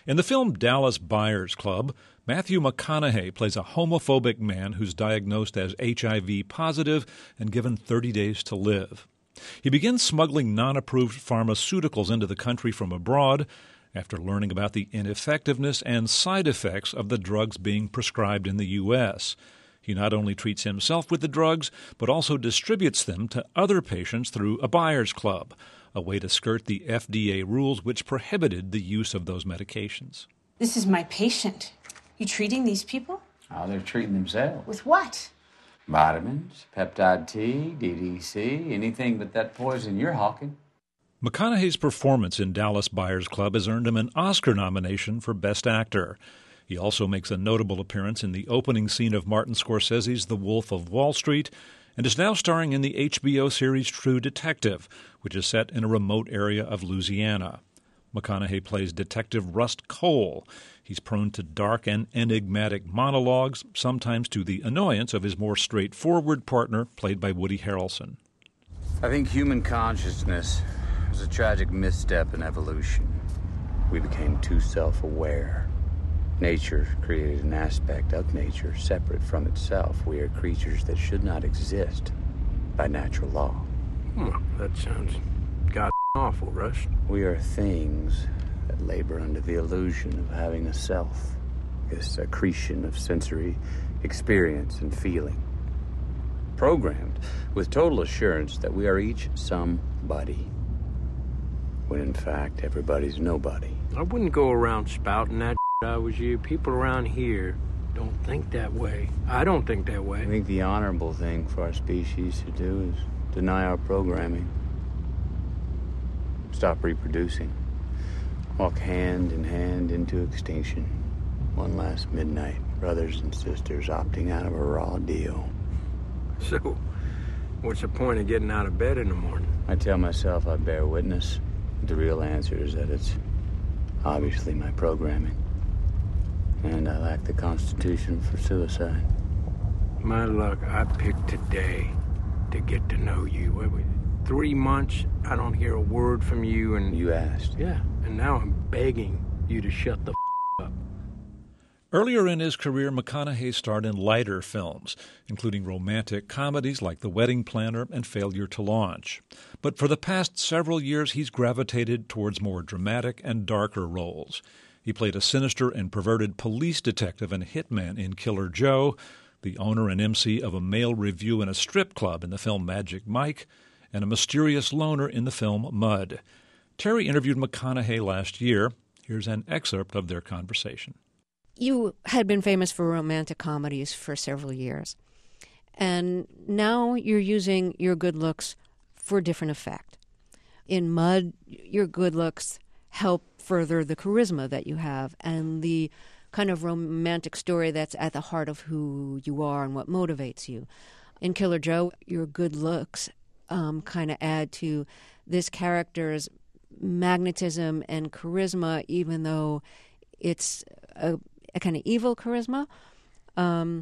In the film Dallas Buyers Club, Matthew McConaughey plays a homophobic man who's diagnosed as HIV positive and given 30 days to live. He begins smuggling non-approved pharmaceuticals into the country from abroad after learning about the ineffectiveness and side effects of the drugs being prescribed in the U.S. He not only treats himself with the drugs, but also distributes them to other patients through a buyer's club, a way to skirt the FDA rules which prohibited the use of those medications. This is my patient. You treating these people? Oh, they're treating themselves. With what? Vitamins, peptide T, DDC, anything but that poison you're hawking. McConaughey's performance in Dallas Buyers Club has earned him an Oscar nomination for Best Actor. He also makes a notable appearance in the opening scene of Martin Scorsese's The Wolf of Wall Street and is now starring in the HBO series True Detective, which is set in a remote area of Louisiana. McConaughey plays Detective Rust Cole. He's prone to dark and enigmatic monologues, sometimes to the annoyance of his more straightforward partner, played by Woody Harrelson. I think human consciousness was a tragic misstep in evolution. We became too self-aware. Nature created an aspect of nature separate from itself. We are creatures that should not exist by natural law. That sounds god awful, Rush. We are things that labor under the illusion of having a self, this accretion of sensory experience and feeling, programmed with total assurance that we are each somebody, when in fact everybody's nobody. I wouldn't go around spouting that I was you. People around here don't think that way. I don't think that way. I think the honorable thing for our species to do is deny our programming. Stop reproducing. Walk hand in hand into extinction. One last midnight, brothers and sisters opting out of a raw deal. So, what's the point of getting out of bed in the morning? I tell myself I bear witness. The real answer is that it's obviously my programming. And I lack the constitution for suicide. My luck, I picked today to get to know you. 3 months, I don't hear a word from you, and... You asked. Yeah, and now I'm begging you to shut the up. Earlier in his career, McConaughey starred in lighter films, including romantic comedies like The Wedding Planner and Failure to Launch. But for the past several years, he's gravitated towards more dramatic and darker roles. He played a sinister and perverted police detective and hitman in Killer Joe, the owner and MC of a male revue in a strip club in the film Magic Mike, and a mysterious loner in the film Mud. Terry interviewed McConaughey last year. Here's an excerpt of their conversation. You had been famous for romantic comedies for several years, and now you're using your good looks for a different effect. In Mud, your good looks help further the charisma that you have and the kind of romantic story that's at the heart of who you are and what motivates you. In Killer Joe, your good looks kind of add to this character's magnetism and charisma, even though it's a kind of evil charisma. And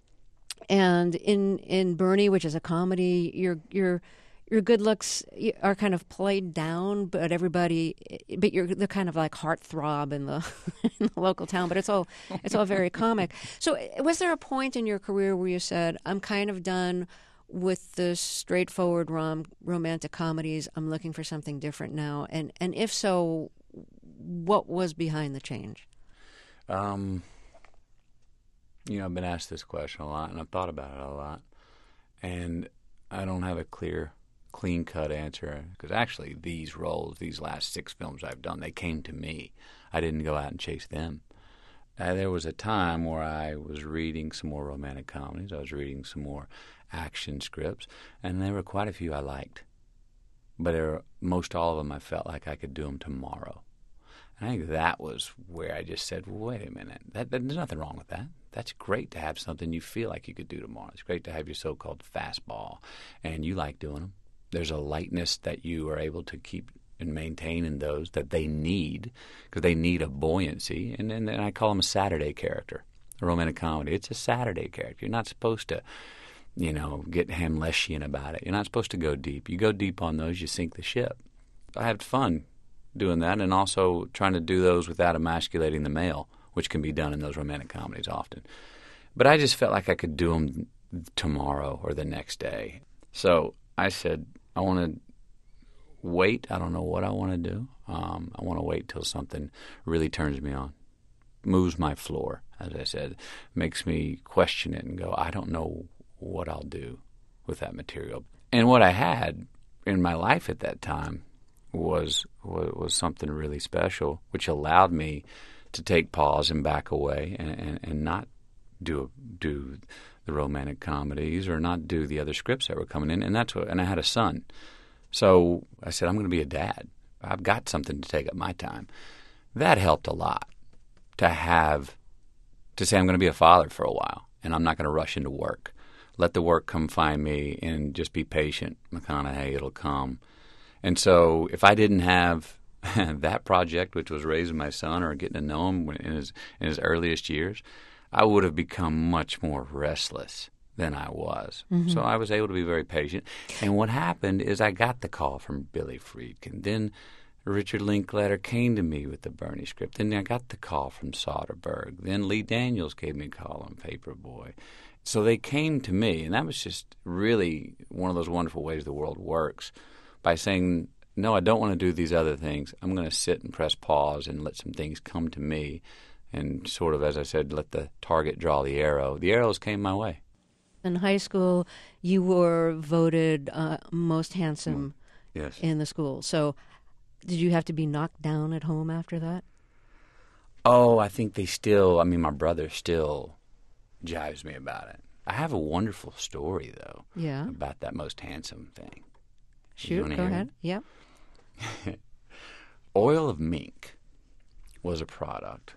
in Bernie, which is a comedy, your good looks are kind of played down, but you're the kind of like heartthrob in the, in the local town. But it's all very comic. So, was there a point in your career where you said, "I'm kind of done with the straightforward romantic comedies. I'm looking for something different now"? And if so, what was behind the change? I've been asked this question a lot, and I've thought about it a lot, and I don't have a clean-cut answer, because actually these roles, these last 6 films I've done, they came to me. I didn't go out and chase them. There was a time where I was reading some more romantic comedies, I was reading some more action scripts, and there were quite a few I liked. But most all of them I felt like I could do them tomorrow. And I think that was where I just said, well, wait a minute, there's nothing wrong with that. That's great to have something you feel like you could do tomorrow. It's great to have your so-called fastball, and you like doing them. There's a lightness that you are able to keep and maintain in those that they need, because they need a buoyancy. And I call them a Saturday character, a romantic comedy. It's a Saturday character. You're not supposed to, get Hamletian about it. You're not supposed to go deep. You go deep on those, you sink the ship. I had fun doing that, and also trying to do those without emasculating the male, which can be done in those romantic comedies often. But I just felt like I could do them tomorrow or the next day. So I said, I want to wait. I don't know what I want to do. I want to wait till something really turns me on, moves my floor, as I said, makes me question it and go, I don't know what I'll do with that material. And what I had in my life at that time was something really special, which allowed me to take pause and back away and not do the romantic comedies or not do the other scripts that were coming in. And I had a son. So I said, I'm going to be a dad. I've got something to take up my time. That helped a lot to say I'm going to be a father for a while and I'm not going to rush into work. Let the work come find me and just be patient, McConaughey, it'll come. And so if I didn't have that project, which was raising my son or getting to know him in his earliest years, I would have become much more restless than I was. Mm-hmm. So I was able to be very patient. And what happened is I got the call from Billy Friedkin. Then Richard Linklater came to me with the Bernie script. Then I got the call from Soderbergh. Then Lee Daniels gave me a call on Paperboy. So they came to me, and that was just really one of those wonderful ways the world works, by saying, no, I don't want to do these other things. I'm going to sit and press pause and let some things come to me and sort of, as I said, let the target draw the arrow. The arrows came my way. In high school, you were voted most handsome yes. in the school. So did you have to be knocked down at home after that? Oh, I think my brother still jives me about it. I have a wonderful story, though, about that most handsome thing. Shoot, go ahead. Yeah. Oil of Mink was a product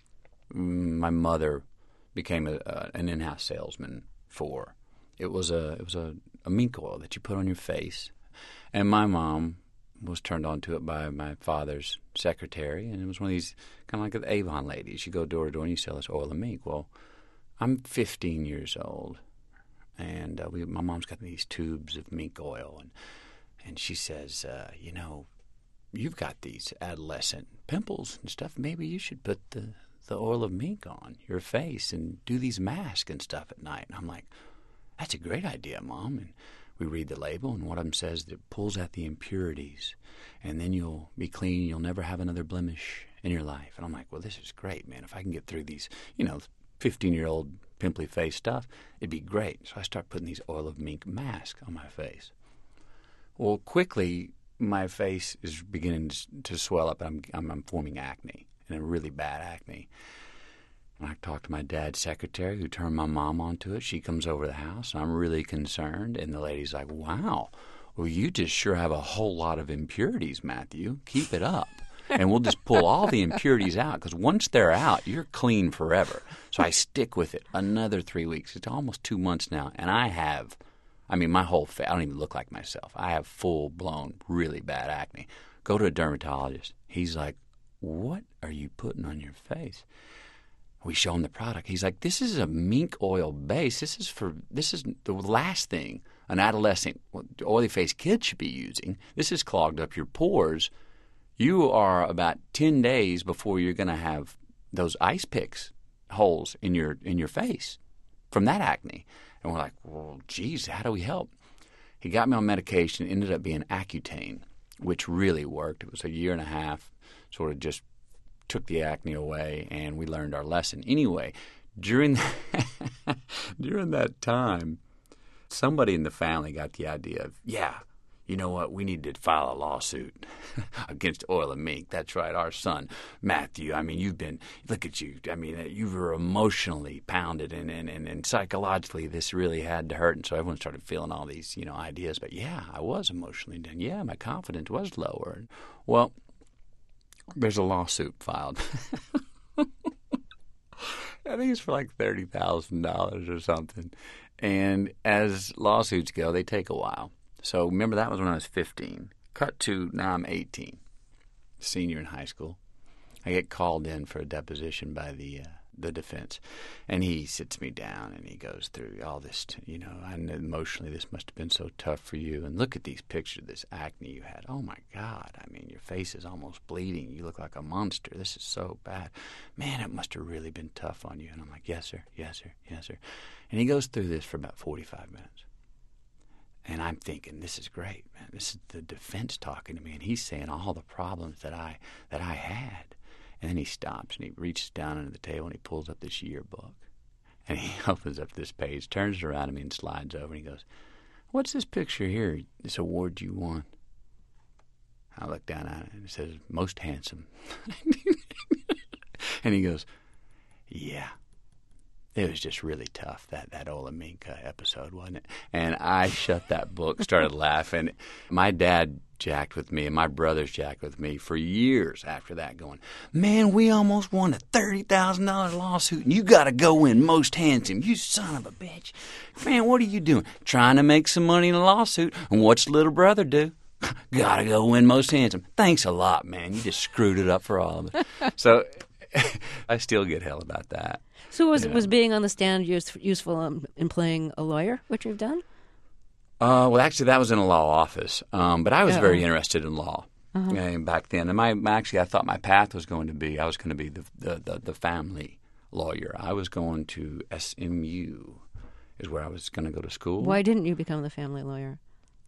my mother became an in-house salesman for. It was a mink oil that you put on your face, and my mom was turned on to it by my father's secretary, and it was one of these kind of like the Avon ladies. You go door to door and you sell this oil of mink. Well, I'm 15 years old, and my mom's got these tubes of mink oil, and she says, you've got these adolescent pimples and stuff. Maybe you should put the oil of mink on your face and do these masks and stuff at night. And I'm like, that's a great idea, Mom. And we read the label, and one of them says that it pulls out the impurities, and then you'll be clean. You'll never have another blemish in your life. And I'm like, well, this is great, man. If I can get through these, 15-year-old pimply face stuff, it'd be great. So I start putting these oil of mink masks on my face. Well, quickly, my face is beginning to swell up. I'm forming acne, and a really bad acne. I talked to my dad's secretary, who turned my mom onto it. She comes over the house, and I'm really concerned. And the lady's like, wow, well, you just sure have a whole lot of impurities, Matthew. Keep it up. And we'll just pull all the impurities out, because once they're out, you're clean forever. So I stick with it another 3 weeks. It's almost 2 months now, and my whole face, I don't even look like myself. I have full-blown, really bad acne. Go to a dermatologist. He's like, what are you putting on your face? We show him the product. He's like, this is a mink oil base. This is the last thing an adolescent, oily-faced kid should be using. This has clogged up your pores. You are about 10 days before you're going to have those ice picks holes in your face from that acne. And we're like, well, geez, how do we help? He got me on medication. It ended up being Accutane, which really worked. It was a year and a half, sort of just took the acne away, and we learned our lesson. Anyway, during that time, somebody in the family got the idea of, you know what, we need to file a lawsuit against Oil of Mink. That's right, our son, Matthew. Look at you. You were emotionally pounded, and psychologically this really had to hurt. And so everyone started feeling all these, ideas. But I was emotionally done. Yeah, my confidence was lower. Well, there's a lawsuit filed. I think it's for like $30,000 or something. And as lawsuits go, they take a while. So remember, that was when I was 15. Cut to now I'm 18, senior in high school. I get called in for a deposition by the the defense. And he sits me down and he goes through all this, and emotionally this must have been so tough for you. And look at these pictures of this acne you had. Oh, my God. I mean, your face is almost bleeding. You look like a monster. This is so bad. Man, it must have really been tough on you. And I'm like, yes, sir, yes, sir, yes, sir. And he goes through this for about 45 minutes. And I'm thinking, this is great, man. This is the defense talking to me. And he's saying all the problems that I had. And then he stops and he reaches down under the table and he pulls up this yearbook. And he opens up this page, turns it around to me and slides over and he goes, what's this picture here, this award you won? I look down at it and it says, most handsome. And he goes, yeah. It was just really tough, that Ola Minka episode, wasn't it? And I shut that book, started laughing. My dad jacked with me, and my brothers jacked with me for years after that, going, man, we almost won a $30,000 lawsuit, and you got to go in most handsome. You son of a bitch. Man, what are you doing? Trying to make some money in a lawsuit, and what's little brother do? Got to go win most handsome. Thanks a lot, man. You just screwed it up for all of us. So I still get hell about that. So was being on the stand useful in playing a lawyer, which you've done? Well, actually, that was in a law office. But I was very interested in law back then. And I thought my path was going to be, I was going to be the family lawyer. I was going to SMU is where I was going to go to school. Why didn't you become the family lawyer?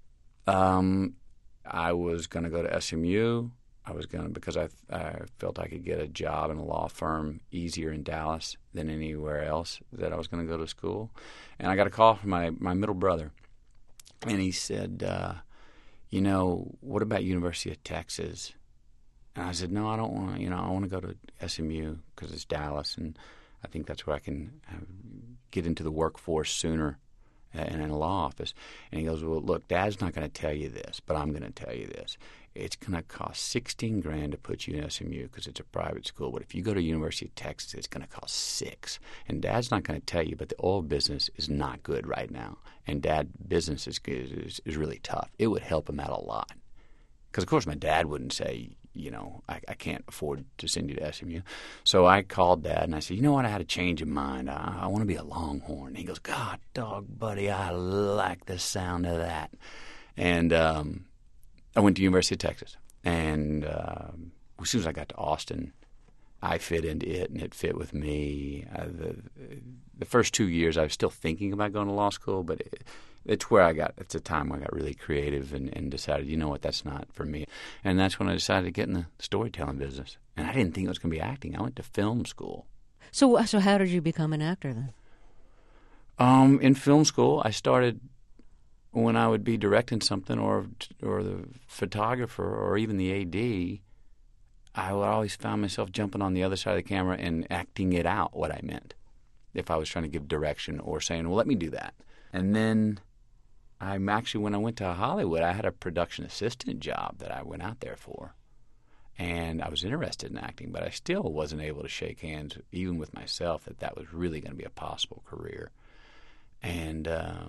I was going to go to SMU. Because I felt I could get a job in a law firm easier in Dallas than anywhere else that I was going to go to school. And I got a call from my middle brother, and he said, what about University of Texas? And I said, no, I don't want to, I want to go to SMU because it's Dallas, and I think that's where I can get into the workforce sooner in a law office. And he goes, well, look, Dad's not going to tell you this, but I'm going to tell you this. It's going to cost $16,000 to put you in SMU because it's a private school. But if you go to University of Texas, it's going to cost $6,000. And Dad's not going to tell you, but the oil business is not good right now. And Dad's business is really tough. It would help him out a lot. Because, of course, my dad wouldn't say, I can't afford to send you to SMU. So I called Dad and I said, you know what, I had a change of mind. I want to be a Longhorn. He goes, God, dog, buddy, I like the sound of that. And I went to University of Texas. And as soon as I got to Austin, I fit into it and it fit with me. The first 2 years I was still thinking about going to law school, but it's the time I got really creative and decided, you know what, that's not for me. And that's when I decided to get in the storytelling business. And I didn't think it was going to be acting. I went to film school. So how did you become an actor then? In film school, I started when I would be directing something or the photographer or even the AD, I would always find myself jumping on the other side of the camera and acting it out what I meant if I was trying to give direction or saying, well, let me do that. And then when I went to Hollywood, I had a production assistant job that I went out there for. And I was interested in acting, but I still wasn't able to shake hands, even with myself, that was really going to be a possible career. And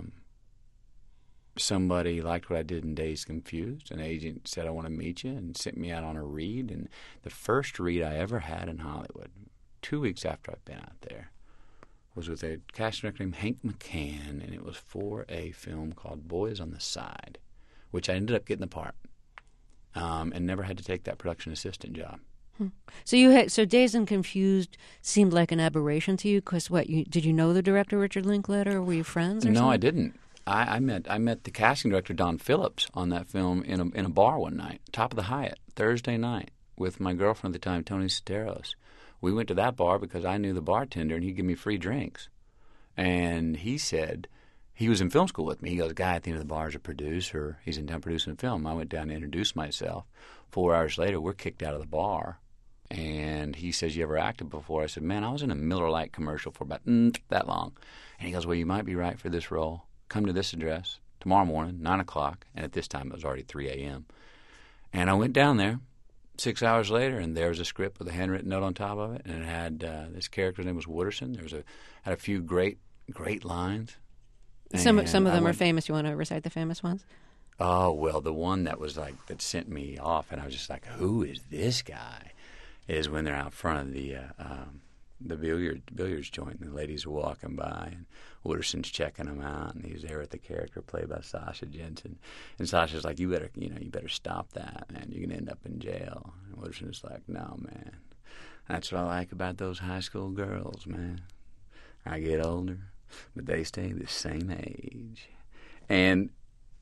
somebody liked what I did in Dazed Confused. An agent said, I want to meet you, and sent me out on a read. And the first read I ever had in Hollywood, 2 weeks after I'd been out there, was with a casting director named Hank McCann, and it was for a film called Boys on the Side, which I ended up getting the part, and never had to take that production assistant job. So Dazed and Confused seemed like an aberration to you because did you know the director Richard Linklater, or were you friends? Or No, something? I didn't. I met the casting director Don Phillips on that film in a bar one night, top of the Hyatt, Thursday night, with my girlfriend at the time, Tony Soteros. We went to that bar because I knew the bartender and he'd give me free drinks. And he said, he was in film school with me. He goes, guy at the end of the bar is a producer. He's in town producing a film. I went down to introduce myself. 4 hours later, we're kicked out of the bar. And he says, you ever acted before? I said, man, I was in a Miller Lite commercial for about that long. And he goes, well, you might be right for this role. Come to this address tomorrow morning, 9 o'clock. And at this time, it was already 3 a.m. And I went down there 6 hours later, and there was a script with a handwritten note on top of it. And it had this character's name was Wooderson. Had a few great lines. Some of them are famous. You want to recite the famous ones? Oh, well, the one that sent me off, and I was just like, who is this guy? Is when they're out front of the the billiards joint, and the ladies are walking by, and Wooderson's checking them out, and he's there with the character played by Sasha Jensen. And Sasha's like, you better stop that, man. You're gonna end up in jail. And Wooderson's like, no, man. That's what I like about those high school girls, man. I get older, but they stay the same age. And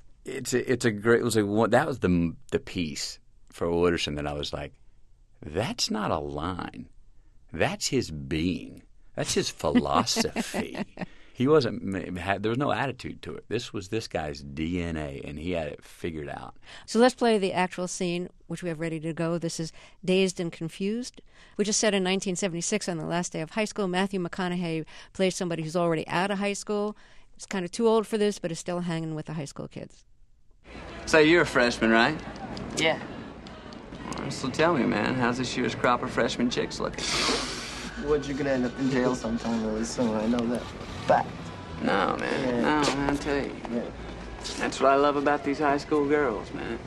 that was the piece for Wooderson that I was like, that's not a line. That's his being. That's his philosophy. There was no attitude to it. This was this guy's DNA, and he had it figured out. So let's play the actual scene, which we have ready to go. This is Dazed and Confused, which is set in 1976 on the last day of high school. Matthew McConaughey plays somebody who's already out of high school. He's kind of too old for this, but is still hanging with the high school kids. So you're a freshman, right? Yeah. So tell me, man, how's this year's crop of freshman chicks looking? What, you're gonna end up in jail sometime really soon, I know that. Fact. No, man. Yeah. No, man, I'll tell you. Yeah. That's what I love about these high school girls, man.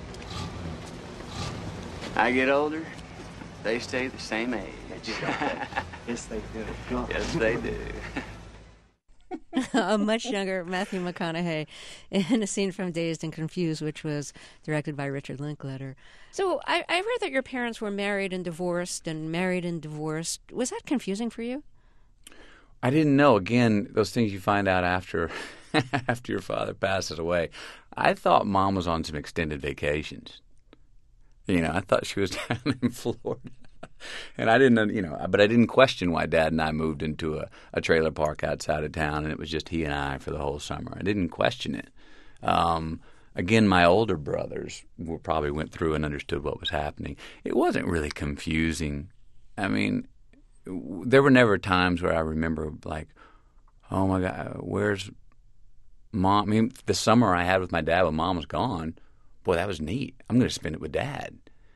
I get older, they stay the same age. Yes, they do. Go. Yes, they do. A much younger Matthew McConaughey in a scene from Dazed and Confused, which was directed by Richard Linklater. So I read that your parents were married and divorced and married and divorced. Was that confusing for you? I didn't know. Again, those things you find out after after your father passes away. I thought Mom was on some extended vacations. I thought she was down in Florida. And I didn't, but I didn't question why Dad and I moved into a trailer park outside of town, and it was just he and I for the whole summer. I didn't question it. Again, my older brothers probably went through and understood what was happening. It wasn't really confusing. I mean, there were never times where I remember like, oh my God, where's Mom? I mean, the summer I had with my dad when Mom was gone, boy, that was neat. I'm going to spend it with Dad.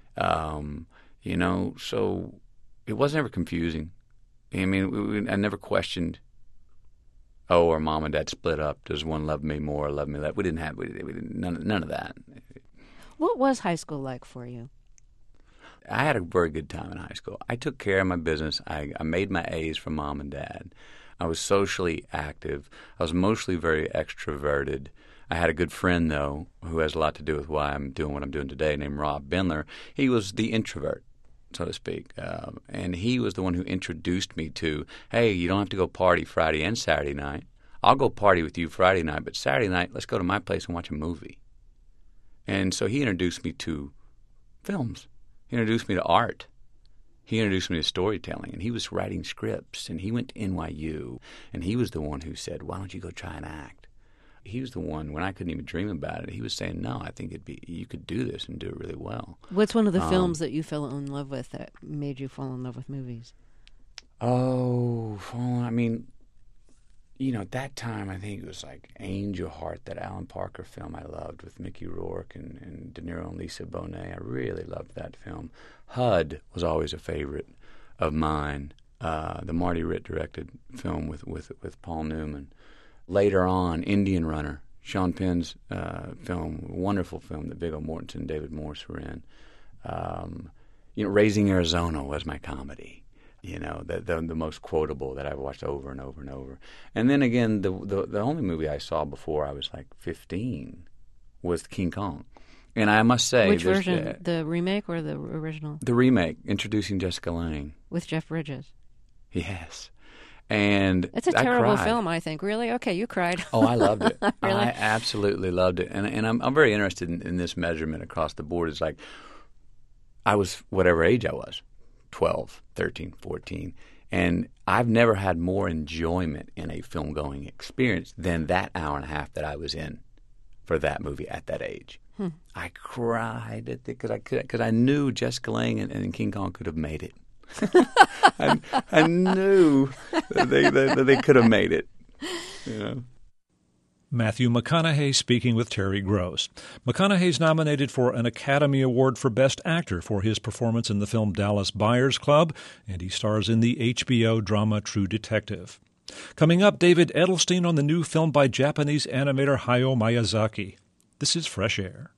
So it wasn't ever confusing. I mean, I never questioned, are Mom and Dad split up? Does one love me more or love me less? We didn't have none of that. What was high school like for you? I had a very good time in high school. I took care of my business. I made my A's for Mom and Dad. I was socially active. I was mostly very extroverted. I had a good friend, though, who has a lot to do with why I'm doing what I'm doing today, named Rob Bendler. He was the introvert, so to speak, and he was the one who introduced me to, hey, you don't have to go party Friday and Saturday night. I'll go party with you Friday night, but Saturday night, let's go to my place and watch a movie. And so he introduced me to films. He introduced me to art. He introduced me to storytelling, and he was writing scripts, and he went to NYU, and he was the one who said, why don't you go try and act? He was the one, when I couldn't even dream about it, he was saying, no, I think you could do this and do it really well. What's one of the films that you fell in love with that made you fall in love with movies? At that time, I think it was like Angel Heart, that Alan Parker film I loved with Mickey Rourke and De Niro and Lisa Bonet. I really loved that film. HUD was always a favorite of mine, the Marty Ritt directed film with Paul Newman. Later on, Indian Runner, Sean Penn's film, wonderful film that Viggo Mortensen and David Morse were in. Raising Arizona was my comedy. The most quotable that I've watched over and over and over. And then again, the only movie I saw before I was like 15 was King Kong. And I must say... Which version? The remake or the original? The remake, introducing Jessica Lange. With Jeff Bridges. Yes. And it's a terrible film, I think. Really? Okay, you cried. Oh, I loved it. Really? I absolutely loved it. And I'm very interested in this measurement across the board. It's like I was whatever age I was, 12, 13, 14, and I've never had more enjoyment in a film-going experience than that hour and a half that I was in for that movie at that age. I cried at because I knew Jessica Lange and King Kong could have made it. I knew that they could have made it. Matthew McConaughey speaking with Terry Gross. McConaughey's nominated for an Academy Award for Best Actor for his performance in the film Dallas Buyers Club, and he stars in the HBO drama True Detective. Coming up, David Edelstein on the new film by Japanese animator Hayao Miyazaki. This is Fresh Air.